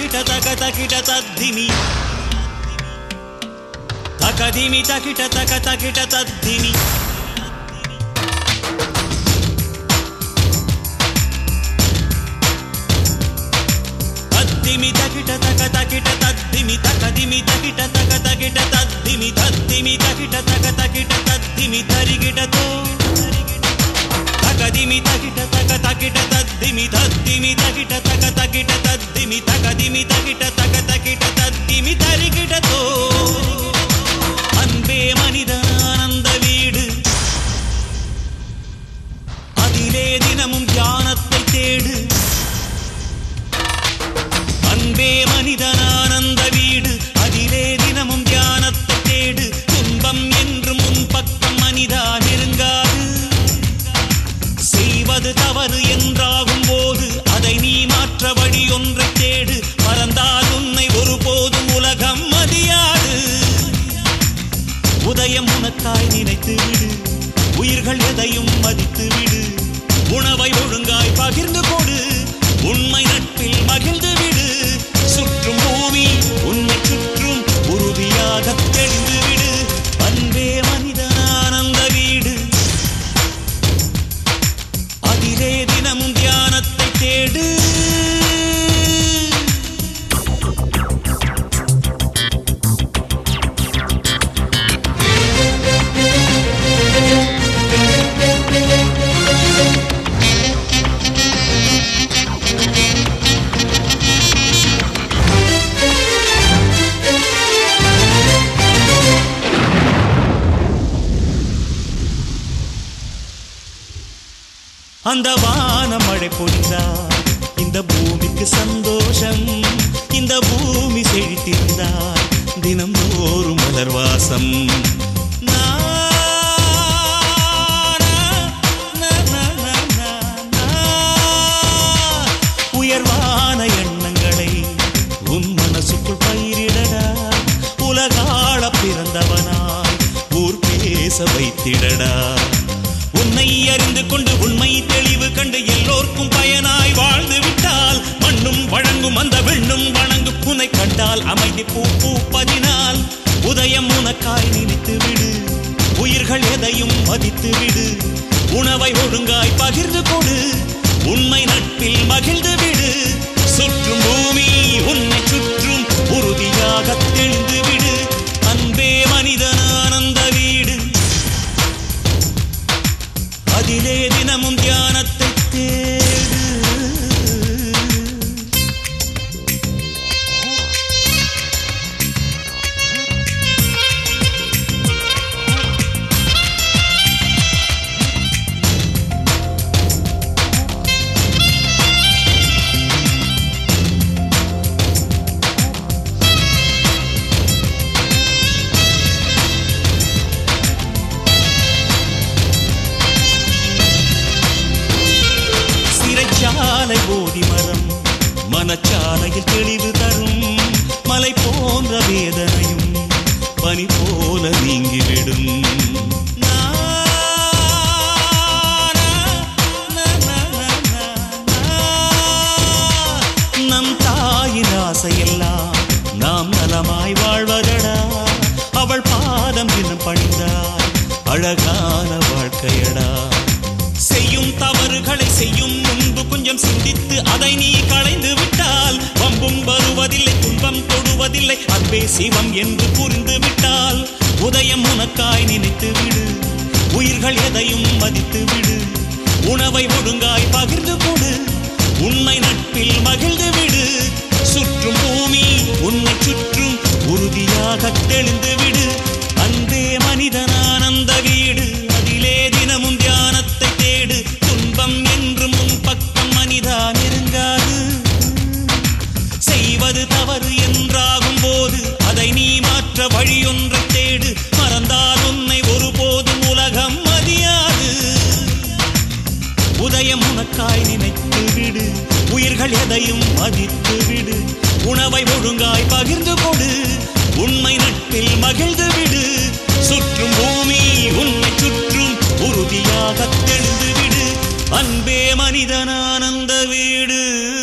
takita takita tadhimi takadimi takita takita tadhimi tadhimi takita takita tadhimi takadimi takita takita tadhimi tadhimi takita takita tadhimi tarigita to takadimi takita takita tadhimi tadhimi takita takita tadhimi takadimi takita takita tadhimi tarigita to anbe manidananda veedu adile dinamum dhyanattai thedu anbe manidananda veedu adile dinamum dhyanattai thedu துன்பம் என்றும் உன் பக்கம் மனிதா நெருங்காது செய்வது தவறு என்றாகும் போது அதை நீ மாற்ற வழி ஒன்றை தேடு மறந்தால் உன்னை ஒருபோதும் உலகம் மதியாது உதயம் உனக்காய் நினைத்து விடு உயிர்கள் எதையும் மதித்து விடு உணவை ஒழுங்காய் பகிர்ந்து கொடு உண்மை நட்பில் மகிழ்ந்து விடு சுற்றும் பூமி உன்னை சுற்றும் உறுதியாக தெளிந்து விடு அன்பே மனிதனானந்த வீடு அதிலே தினமும் தியானத்தை தேடு அந்த வானம் மழை பொழிந்தால் இந்த பூமிக்கு சந்தோஷம் இந்த பூமி செழித்திருந்தால் தினம்தோறும் மலர் வாசம் உயர்வான எண்ணங்களை உன் மனசுக்குள் பயிரிடடா உலகாள பிறந்தவனாய் ஊர் பேச வைத்திடடா உன்னை அறிந்து கொண்டு உண்மை தெளிவு கண்டு எல்லோர்க்கும் பயனாய் வாழ்ந்து விட்டால் மண்ணும் வழங்கும் அந்த வெண்ணும் வணங்கும் உன்னை கண்டால் அமைதி பூ பூப்பதினால் உதயம் உனக்காய் நினைத்து விடு உயிர்கள் எதையும் மதித்து விடு உணவை ஒழுங்காய் பகிர்ந்து கொடு உண்மை நட்பில் மகிழ்ந்து விடு சுற்றும் பூமி உன்னை சுற்றும் உறுதியாக தெளிந்து விடு அன்பே மனிதனானந்த வீடு அதிலே தினமும் தியானத்தை தேடு சாலை போதி மரம் மனச்சாலையில் தெளிவு தரும் மலை போன்ற வேதனையும் பனி போல நீங்கிவிடும் நம் தாயின் ஆசையெல்லாம் நாம் நலமாய் வாழ்வதடா அவள் பாதம் தினம் பணிந்தால் அழகான வாழ்க்கையடா செய்யும் தவறுகளை செய்யும் முன்பு கொஞ்சம் சிந்தித்து அதை நீ களைந்து விட்டால் வம்பும் வருவதில்லை துன்பம் தொடுவதில்லை அன்பே சிவம் என்று புரிந்து விட்டால் உதயம் உனக்காய் நினைத்து விடு உயிர்கள் எதையும் மதித்து விடு உணவை ஒழுங்காய் பகிர்ந்து கொடு உண்மை நட்பில் மகிழ்ந்து விடு சுற்றும் பூமி உன்னை சுற்றும் உறுதியாக தெளிந்து விடு அன்பே மனிதனானந்த வீடு அதிலே தினமும் தியானத்தை தேடு துன்பம் என்றும் உன் பக்கம் மனிதா நெருங்காது செய்வது தவறு என்றாகும் போது அதை நீ மாற்ற வழியொன்றை தேடு மறந்தால் உன்னை ஒருபோதும் உலகம் மதியாது உதயம் உனக்காய் நினைத்து விடு உயிர்கள் எதையும் மதித்து விடு உணவை ஒழுங்காய் பகிர்ந்து கொடு உண்மை நட்பில் மகிழ்ந்து விடு சுற்றும் பூமி உன்னை சுற்றும் உறுதியாக தெளிந்து விடு அன்பே மனிதனானந்த வீடு